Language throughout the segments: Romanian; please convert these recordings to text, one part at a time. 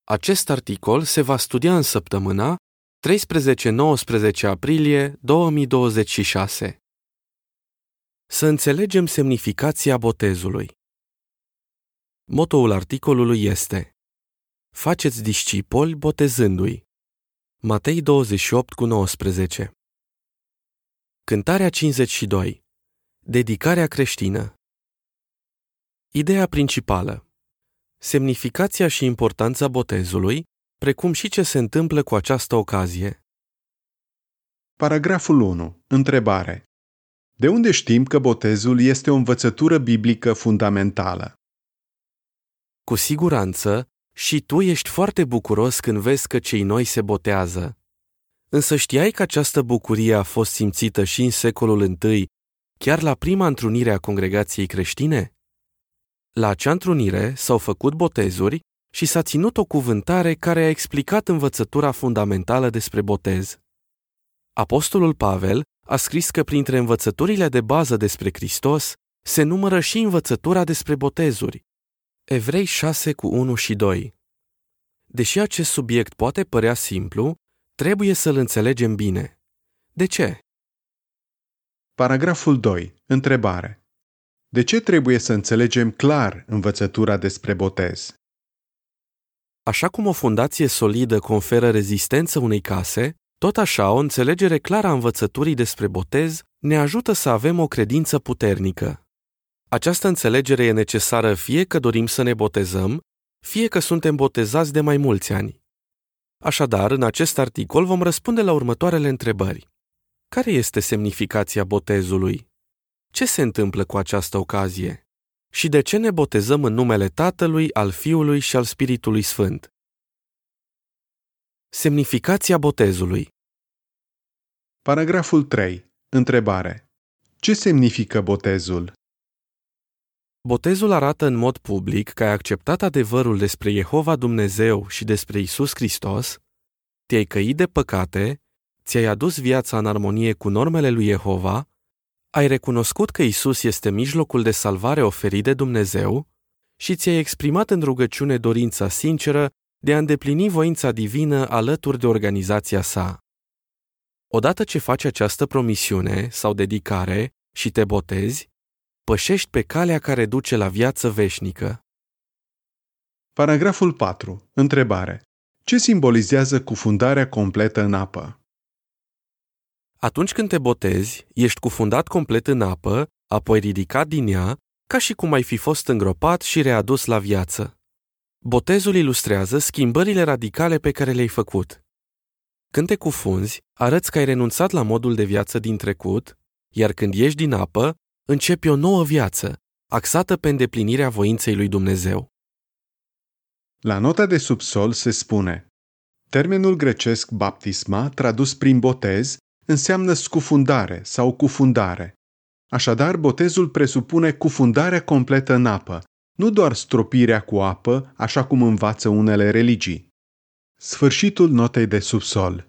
Acest articol se va studia în săptămâna 13-19 aprilie 2026. Să înțelegem semnificația botezului. Motoul articolului este: Faceți discipoli botezându-i. Matei 28:19. Cântarea 52. Dedicarea creștină. Ideea principală: semnificația și importanța botezului, precum și ce se întâmplă cu această ocazie. Paragraful 1. Întrebare. De unde știm că botezul este o învățătură biblică fundamentală? Cu siguranță, și tu ești foarte bucuros când vezi că cei noi se botează. Însă știai că această bucurie a fost simțită și în secolul I, chiar la prima întrunire a congregației creștine? La acea întrunire s-au făcut botezuri și s-a ținut o cuvântare care a explicat învățătura fundamentală despre botez. Apostolul Pavel a scris că printre învățăturile de bază despre Hristos se numără și învățătura despre botezuri. Evrei 6:1-2. Deși acest subiect poate părea simplu, trebuie să-l înțelegem bine. De ce? Paragraful 2. Întrebare. De ce trebuie să înțelegem clar învățătura despre botez? Așa cum o fundație solidă conferă rezistență unei case, tot așa o înțelegere clară a învățăturii despre botez ne ajută să avem o credință puternică. Această înțelegere e necesară fie că dorim să ne botezăm, fie că suntem botezați de mai mulți ani. Așadar, în acest articol vom răspunde la următoarele întrebări. Care este semnificația botezului? Ce se întâmplă cu această ocazie? Și de ce ne botezăm în numele Tatălui, al Fiului și al Spiritului Sfânt? Semnificația botezului. Paragraful 3. Întrebare. Ce semnifică botezul? Botezul arată în mod public că ai acceptat adevărul despre Jehova Dumnezeu și despre Isus Hristos, te-ai căit de păcate, ți-ai adus viața în armonie cu normele lui Jehova, ai recunoscut că Isus este mijlocul de salvare oferit de Dumnezeu și ți-ai exprimat în rugăciune dorința sinceră de a îndeplini voința divină alături de organizația sa. Odată ce faci această promisiune sau dedicare și te botezi, pășești pe calea care duce la viață veșnică. Paragraful 4. Întrebare. Ce simbolizează cufundarea completă în apă? Atunci când te botezi, ești cufundat complet în apă, apoi ridicat din ea, ca și cum ai fi fost îngropat și readus la viață. Botezul ilustrează schimbările radicale pe care le-ai făcut. Când te cufunzi, arăți că ai renunțat la modul de viață din trecut, iar când ieși din apă, începi o nouă viață, axată pe îndeplinirea voinței lui Dumnezeu. La nota de subsol se spune: termenul grecesc baptisma, tradus prin botez, înseamnă scufundare sau cufundare. Așadar, botezul presupune cufundarea completă în apă, nu doar stropirea cu apă, așa cum învață unele religii. Sfârșitul notei de subsol.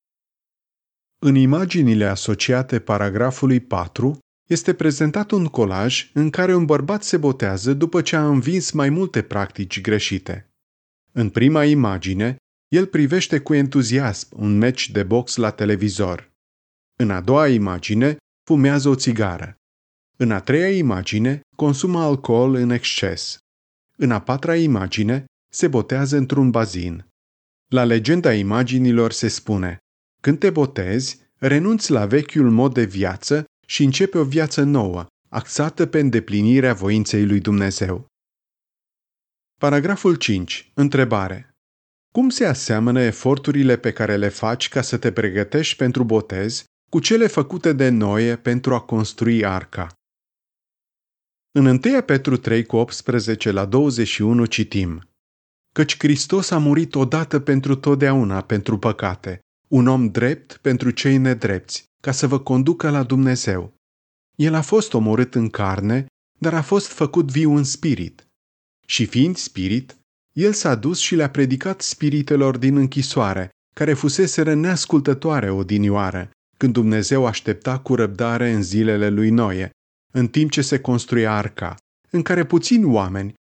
În imaginile asociate paragrafului 4 este prezentat un colaj în care un bărbat se botează după ce a învins mai multe practici greșite. În prima imagine, el privește cu entuziasm un meci de box la televizor. În a doua imagine, fumează o țigară. În a treia imagine, consumă alcool în exces. În a patra imagine, se botează într-un bazin. La legenda imaginilor se spune: când te botezi, renunți la vechiul mod de viață și începe o viață nouă, axată pe îndeplinirea voinței lui Dumnezeu. Paragraful 5. Întrebare. Cum se aseamănă eforturile pe care le faci ca să te pregătești pentru botez cu cele făcute de Noe pentru a construi arca? În 1 Petru 3:18-21 citim: Căci Hristos a murit odată pentru totdeauna pentru păcate, un om drept pentru cei nedrepți, ca să vă conducă la Dumnezeu. El a fost omorât în carne, dar a fost făcut viu în spirit. Și fiind spirit, el s-a dus și le-a predicat spiritelor din închisoare, care fuseseră neascultătoare odinioară, când Dumnezeu aștepta cu răbdare în zilele lui Noe, în timp ce se construia arca, în care puțini oameni,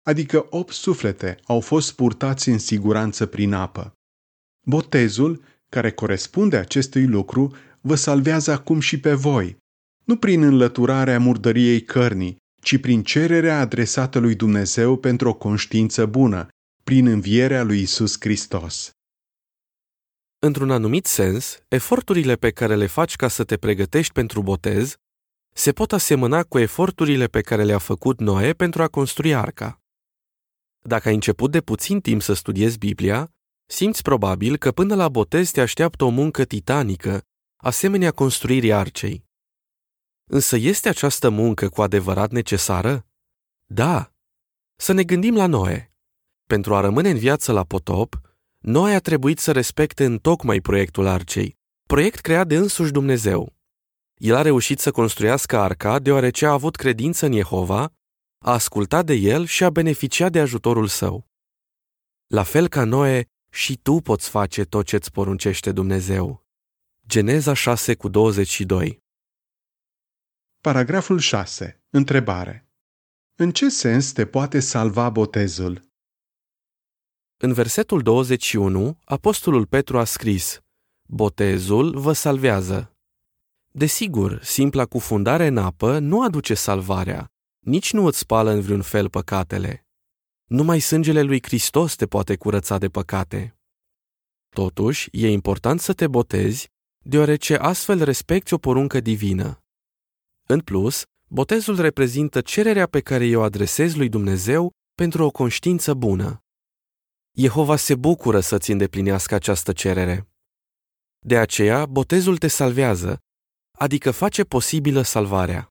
adică 8 suflete, au fost purtați în siguranță prin apă. Botezul, care corespunde acestui lucru, vă salvează acum și pe voi, nu prin înlăturarea murdăriei cărnii, ci prin cererea adresată lui Dumnezeu pentru o conștiință bună, prin învierea lui Iisus Hristos. Într-un anumit sens, eforturile pe care le faci ca să te pregătești pentru botez se pot asemăna cu eforturile pe care le-a făcut Noe pentru a construi arca. Dacă ai început de puțin timp să studiezi Biblia, simți probabil că până la botez te așteaptă o muncă titanică, asemenea construirii arcei. Însă este această muncă cu adevărat necesară? Da! Să ne gândim la Noe. Pentru a rămâne în viață la potop, Noe a trebuit să respecte întocmai proiectul arcei, proiect creat de însuși Dumnezeu. El a reușit să construiască arca deoarece a avut credință în Jehova, a ascultat de el și a beneficiat de ajutorul său. La fel ca Noe, și tu poți face tot ce-ți poruncește Dumnezeu. Geneza 6:22. Paragraful 6. Întrebare. În ce sens te poate salva botezul? În versetul 21, apostolul Petru a scris: Botezul vă salvează. Desigur, simpla cufundare în apă nu aduce salvarea, nici nu îți spală în vreun fel păcatele. Numai sângele lui Hristos te poate curăța de păcate. Totuși, e important să te botezi, deoarece astfel respecti o poruncă divină. În plus, botezul reprezintă cererea pe care i-o adresezi lui Dumnezeu pentru o conștiință bună. Jehova se bucură să-ți îndeplinească această cerere. De aceea, botezul te salvează, adică face posibilă salvarea.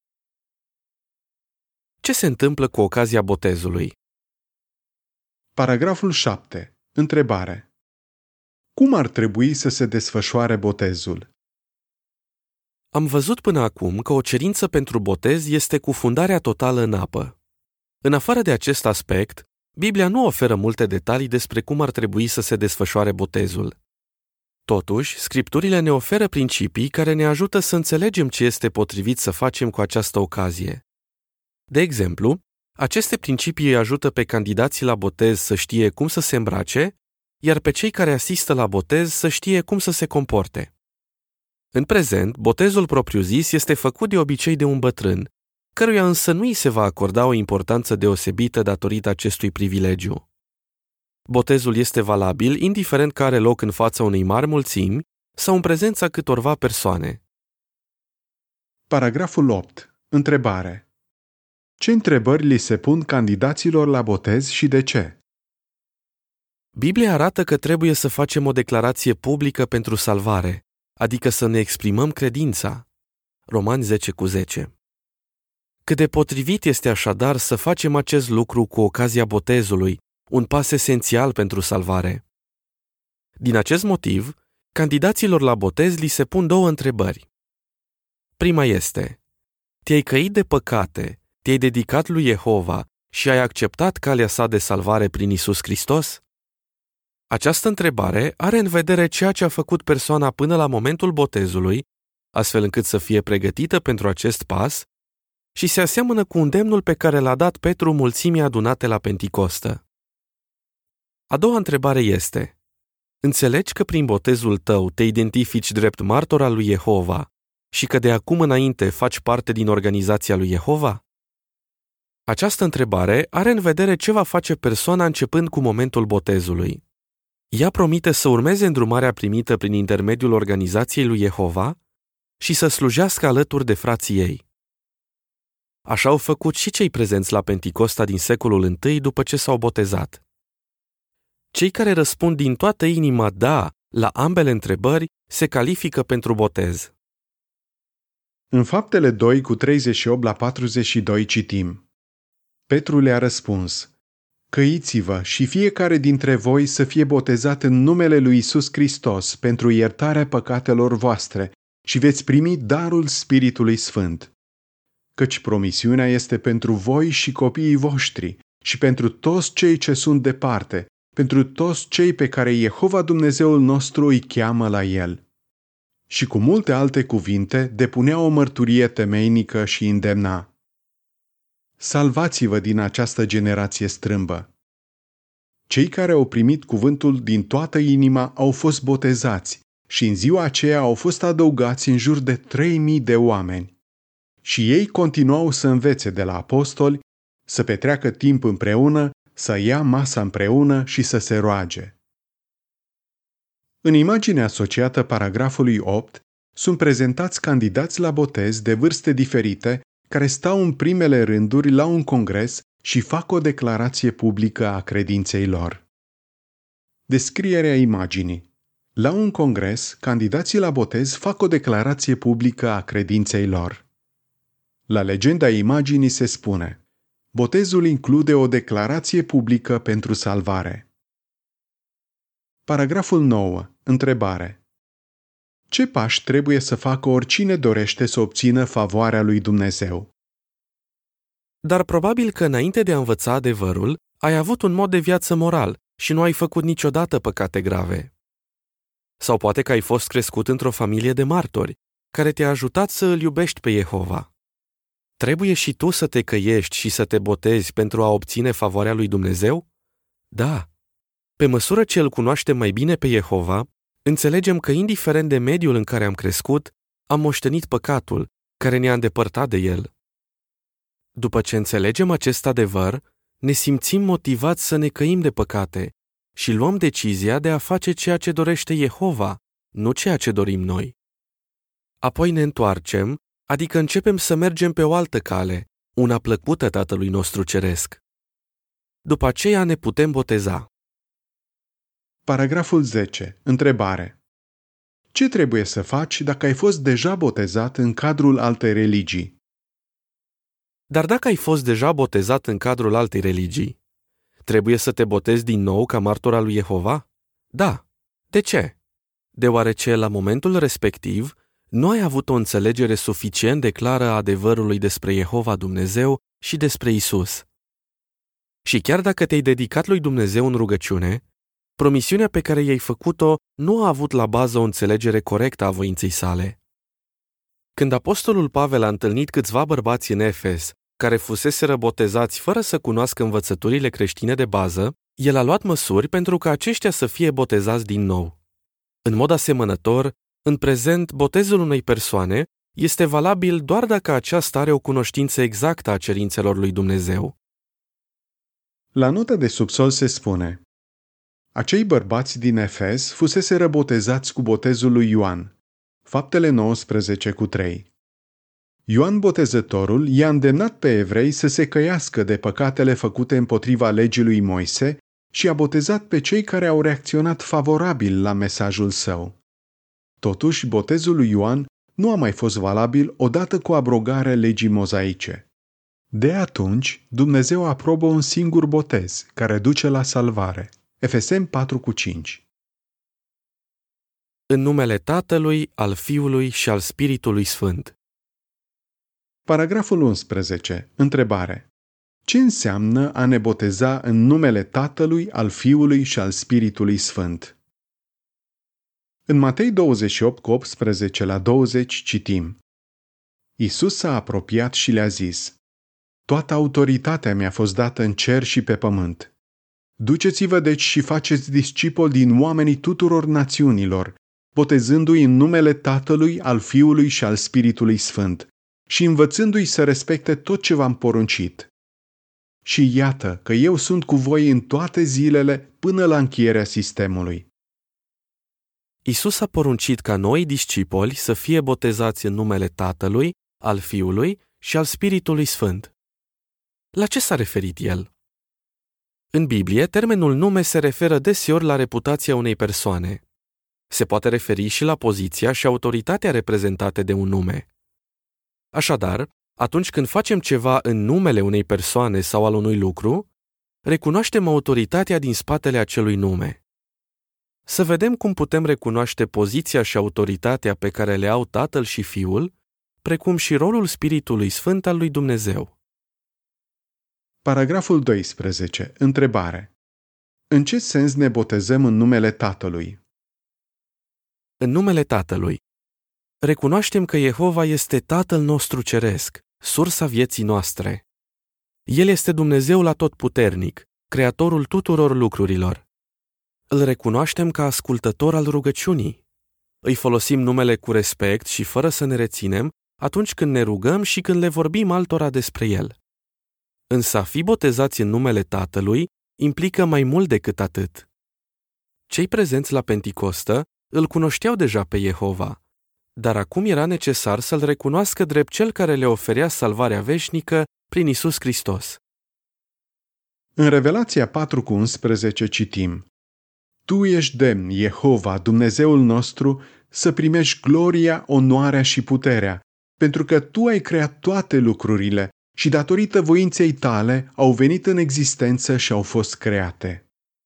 Ce se întâmplă cu ocazia botezului? Paragraful 7. Întrebare. Cum ar trebui să se desfășoare botezul? Am văzut până acum că o cerință pentru botez este cufundarea totală în apă. În afară de acest aspect, Biblia nu oferă multe detalii despre cum ar trebui să se desfășoare botezul. Totuși, Scripturile ne oferă principii care ne ajută să înțelegem ce este potrivit să facem cu această ocazie. De exemplu, aceste principii îi ajută pe candidații la botez să știe cum să se îmbrace, iar pe cei care asistă la botez să știe cum să se comporte. În prezent, botezul propriu-zis este făcut de obicei de un bătrân, căruia însă nu îi se va acorda o importanță deosebită datorită acestui privilegiu. Botezul este valabil indiferent că are loc în fața unei mari mulțimi sau în prezența câtorva persoane. Paragraful 8. Întrebare. Ce întrebări li se pun candidaților la botez și de ce? Biblia arată că trebuie să facem o declarație publică pentru salvare, adică să ne exprimăm credința. Romani 10:10. Cât de potrivit este așadar să facem acest lucru cu ocazia botezului, un pas esențial pentru salvare. Din acest motiv, candidaților la botez li se pun două întrebări. Prima este: te-ai căit de păcate, te-ai dedicat lui Jehova și ai acceptat calea sa de salvare prin Iisus Hristos? Această întrebare are în vedere ceea ce a făcut persoana până la momentul botezului, astfel încât să fie pregătită pentru acest pas, și se aseamănă cu îndemnul pe care l-a dat Petru mulțimii adunate la Penticostă. A doua întrebare este: înțelegi că prin botezul tău te identifici drept martor al lui Jehova și că de acum înainte faci parte din organizația lui Jehova? Această întrebare are în vedere ce va face persoana începând cu momentul botezului. Ea promite să urmeze îndrumarea primită prin intermediul organizației lui Jehova și să slujească alături de frații ei. Așa au făcut și cei prezenți la Pentecosta din secolul I după ce s-au botezat. Cei care răspund din toată inima da la ambele întrebări se califică pentru botez. În Faptele 2:38-42 citim: Petru le-a răspuns: căiți-vă și fiecare dintre voi să fie botezat în numele lui Iisus Hristos pentru iertarea păcatelor voastre și veți primi darul Spiritului Sfânt. Căci promisiunea este pentru voi și copiii voștri și pentru toți cei ce sunt departe, pentru toți cei pe care Jehova Dumnezeul nostru îi cheamă la El. Și cu multe alte cuvinte depunea o mărturie temeinică și îndemna: Salvați-vă din această generație strâmbă. Cei care au primit cuvântul din toată inima au fost botezați și în ziua aceea au fost adăugați în jur de 3.000 de oameni. Și ei continuau să învețe de la apostoli, să petreacă timp împreună, să ia masa împreună și să se roage. În imaginea asociată paragrafului 8 sunt prezentați candidați la botez de vârste diferite care stau în primele rânduri la un congres și fac o declarație publică a credinței lor. Descrierea imaginii. La un congres, candidații la botez fac o declarație publică a credinței lor. La legenda imaginii se spune: botezul include o declarație publică pentru salvare. Paragraful 9. Întrebare. Ce pași trebuie să facă oricine dorește să obțină favoarea lui Dumnezeu? Dar probabil că înainte de a învăța adevărul, ai avut un mod de viață moral și nu ai făcut niciodată păcate grave. Sau poate că ai fost crescut într-o familie de martori, care te-a ajutat să îl iubești pe Jehova. Trebuie și tu să te căiești și să te botezi pentru a obține favoarea lui Dumnezeu? Da. Pe măsură ce îl cunoaștem mai bine pe Jehova, înțelegem că, indiferent de mediul în care am crescut, am moștenit păcatul, care ne-a îndepărtat de el. După ce înțelegem acest adevăr, ne simțim motivați să ne căim de păcate și luăm decizia de a face ceea ce dorește Jehova, nu ceea ce dorim noi. Apoi ne întoarcem, adică începem să mergem pe o altă cale, una plăcută Tatălui nostru Ceresc. După aceea ne putem boteza. Paragraful 10. Întrebare. Ce trebuie să faci dacă ai fost deja botezat în cadrul altei religii? Dar dacă ai fost deja botezat în cadrul altei religii, trebuie să te botezi din nou ca martor al lui Jehova? Da. De ce? Deoarece la momentul respectiv nu ai avut o înțelegere suficient de clară a adevărului despre Jehova Dumnezeu și despre Isus. Și chiar dacă te-ai dedicat lui Dumnezeu în rugăciune, promisiunea pe care i-ai făcut-o nu a avut la bază o înțelegere corectă a voinței sale. Când apostolul Pavel a întâlnit câțiva bărbați în Efes, care fuseseră botezați fără să cunoască învățăturile creștine de bază, el a luat măsuri pentru ca aceștia să fie botezați din nou. În mod asemănător, în prezent, botezul unei persoane este valabil doar dacă aceasta are o cunoștință exactă a cerințelor lui Dumnezeu. La nota de subsol se spune: acei bărbați din Efes fuseseră botezați cu botezul lui Ioan. Faptele 19:3. Ioan Botezătorul i-a îndemnat pe evrei să se căiască de păcatele făcute împotriva legii lui Moise și a botezat pe cei care au reacționat favorabil la mesajul său. Totuși, botezul lui Ioan nu a mai fost valabil odată cu abrogarea legii mozaice. De atunci, Dumnezeu aprobă un singur botez, care duce la salvare. Efeseni 4:5. În numele Tatălui, al Fiului și al Spiritului Sfânt. Paragraful 11. Întrebare. Ce înseamnă a ne boteza în numele Tatălui, al Fiului și al Spiritului Sfânt? În Matei 28:18-20 citim: Iisus s-a apropiat și le-a zis: toată autoritatea mi-a fost dată în cer și pe pământ. Duceți-vă deci și faceți discipoli din oamenii tuturor națiunilor, botezându-i în numele Tatălui, al Fiului și al Spiritului Sfânt și învățându-i să respecte tot ce v-am poruncit. Și iată că eu sunt cu voi în toate zilele până la încheierea sistemului. Iisus a poruncit ca noi, discipoli, să fie botezați în numele Tatălui, al Fiului și al Spiritului Sfânt. La ce s-a referit el? În Biblie, termenul nume se referă deseori la reputația unei persoane. Se poate referi și la poziția și autoritatea reprezentate de un nume. Așadar, atunci când facem ceva în numele unei persoane sau al unui lucru, recunoaștem autoritatea din spatele acelui nume. Să vedem cum putem recunoaște poziția și autoritatea pe care le au Tatăl și Fiul, precum și rolul Spiritului Sfânt al lui Dumnezeu. Paragraful 12. Întrebare. În ce sens ne botezăm în numele Tatălui? În numele Tatălui. Recunoaștem că Jehova este Tatăl nostru Ceresc, sursa vieții noastre. El este Dumnezeul Atotputernic, Creatorul tuturor lucrurilor. Îl recunoaștem ca ascultător al rugăciunii. Îi folosim numele cu respect și fără să ne reținem atunci când ne rugăm și când le vorbim altora despre El. Însă a fi botezați în numele Tatălui implică mai mult decât atât. Cei prezenți la Penticostă îl cunoșteau deja pe Jehova, dar acum era necesar să-L recunoască drept Cel care le oferea salvarea veșnică prin Iisus Hristos. În Revelația 4:11 citim: Tu ești demn, Jehova, Dumnezeul nostru, să primești gloria, onoarea și puterea, pentru că Tu ai creat toate lucrurile și datorită voinței Tale au venit în existență și au fost create.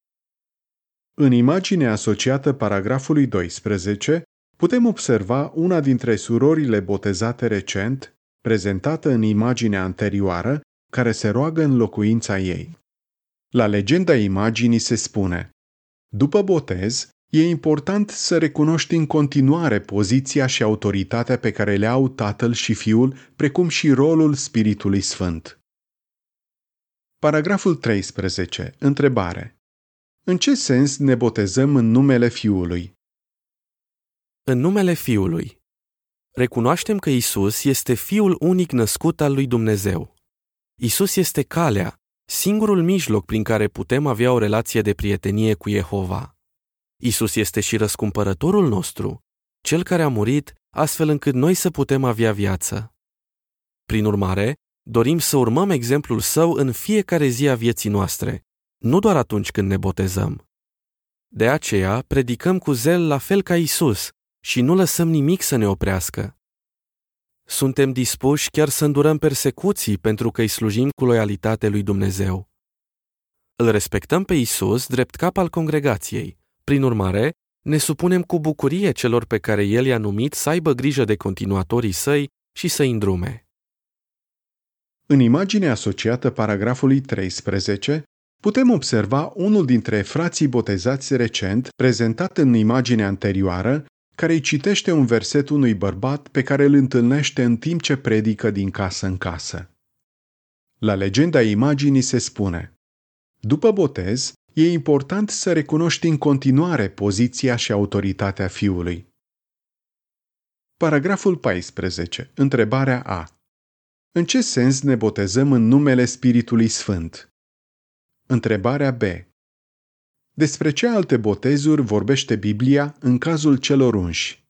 În imaginea asociată paragrafului 12, putem observa una dintre surorile botezate recent, prezentată în imaginea anterioară, care se roagă în locuința ei. La legenda imaginii se spune: după botez, e important să recunoști în continuare poziția și autoritatea pe care le au Tatăl și Fiul, precum și rolul Spiritului Sfânt. Paragraful 13. Întrebare: în ce sens ne botezăm în numele Fiului? În numele Fiului. Recunoaștem că Iisus este Fiul unic născut al lui Dumnezeu. Iisus este calea, singurul mijloc prin care putem avea o relație de prietenie cu Jehova. Iisus este și răscumpărătorul nostru, Cel care a murit astfel încât noi să putem avea viață. Prin urmare, dorim să urmăm exemplul Său în fiecare zi a vieții noastre, nu doar atunci când ne botezăm. De aceea, predicăm cu zel la fel ca Iisus și nu lăsăm nimic să ne oprească. Suntem dispuși chiar să îndurăm persecuții pentru că îi slujim cu loialitate lui Dumnezeu. Îl respectăm pe Iisus drept cap al congregației. Prin urmare, ne supunem cu bucurie celor pe care El i-a numit să aibă grijă de continuatorii Săi și să-i îndrume. În imaginea asociată paragrafului 13, putem observa unul dintre frații botezați recent, prezentat în imaginea anterioară, care îi citește un verset unui bărbat pe care îl întâlnește în timp ce predică din casă în casă. La legenda imaginii se spune: după botez, e important să recunoști în continuare poziția și autoritatea Fiului. Paragraful 14. Întrebarea A. În ce sens ne botezăm în numele Spiritului Sfânt? Întrebarea B. Despre ce alte botezuri vorbește Biblia în cazul celor unși?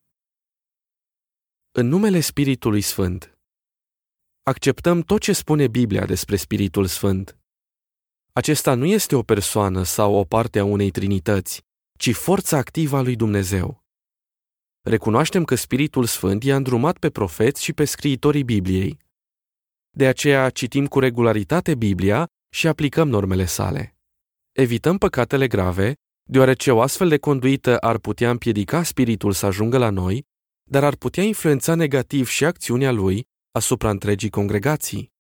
În numele Spiritului Sfânt. Acceptăm tot ce spune Biblia despre Spiritul Sfânt. Acesta nu este o persoană sau o parte a unei trinități, ci forța activă a lui Dumnezeu. Recunoaștem că Spiritul Sfânt i-a îndrumat pe profeți și pe scriitorii Bibliei. De aceea citim cu regularitate Biblia și aplicăm normele sale. Evităm păcatele grave, deoarece o astfel de conduită ar putea împiedica Spiritul să ajungă la noi, dar ar putea influența negativ și acțiunea lui asupra întregii congregații.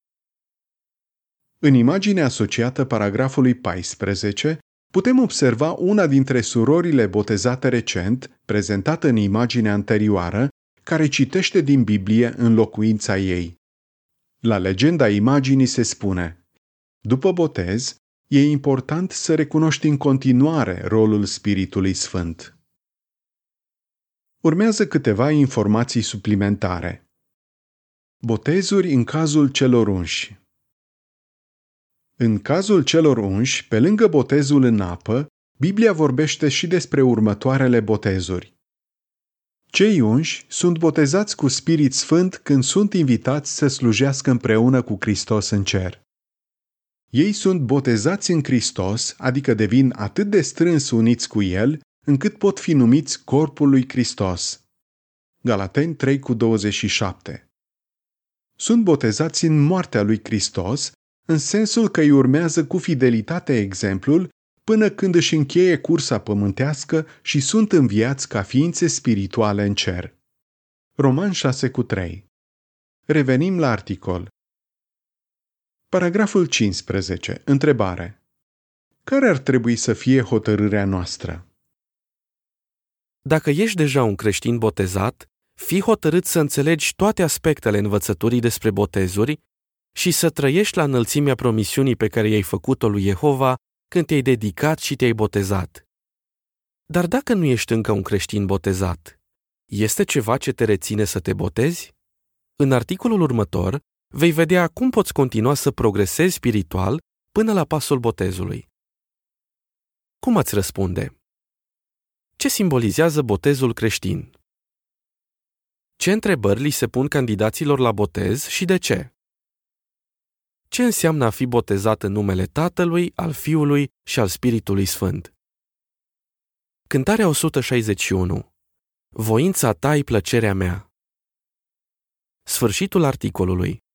În imaginea asociată paragrafului 14, putem observa una dintre surorile botezate recent, prezentată în imaginea anterioară, care citește din Biblie în locuința ei. La legenda imaginii se spune: după botez, e important să recunoști în continuare rolul Spiritului Sfânt. Urmează câteva informații suplimentare. Botezuri în cazul celor unși. În cazul celor unși, pe lângă botezul în apă, Biblia vorbește și despre următoarele botezuri. Cei unși sunt botezați cu Spirit Sfânt când sunt invitați să slujească împreună cu Hristos în cer. Ei sunt botezați în Hristos, adică devin atât de strâns uniți cu El, încât pot fi numiți corpul lui Hristos. Galateni 3:27. Sunt botezați în moartea lui Hristos, în sensul că îi urmează cu fidelitate exemplul până când își încheie cursa pământească și sunt înviați ca ființe spirituale în cer. Romani 6:3. Revenim la articol. Paragraful 15. Întrebare. Care ar trebui să fie hotărârea noastră? Dacă ești deja un creștin botezat, fii hotărât să înțelegi toate aspectele învățăturii despre botezuri și să trăiești la înălțimea promisiunii pe care i-ai făcut-o lui Jehova când te-ai dedicat și te-ai botezat. Dar dacă nu ești încă un creștin botezat, este ceva ce te reține să te botezi? În articolul următor vei vedea cum poți continua să progresezi spiritual până la pasul botezului. Cum ați răspunde? Ce simbolizează botezul creștin? Ce întrebări li se pun candidaților la botez și de ce? Ce înseamnă a fi botezat în numele Tatălui, al Fiului și al Spiritului Sfânt? Cântarea 161. Voința ta-i plăcerea mea. Sfârșitul articolului.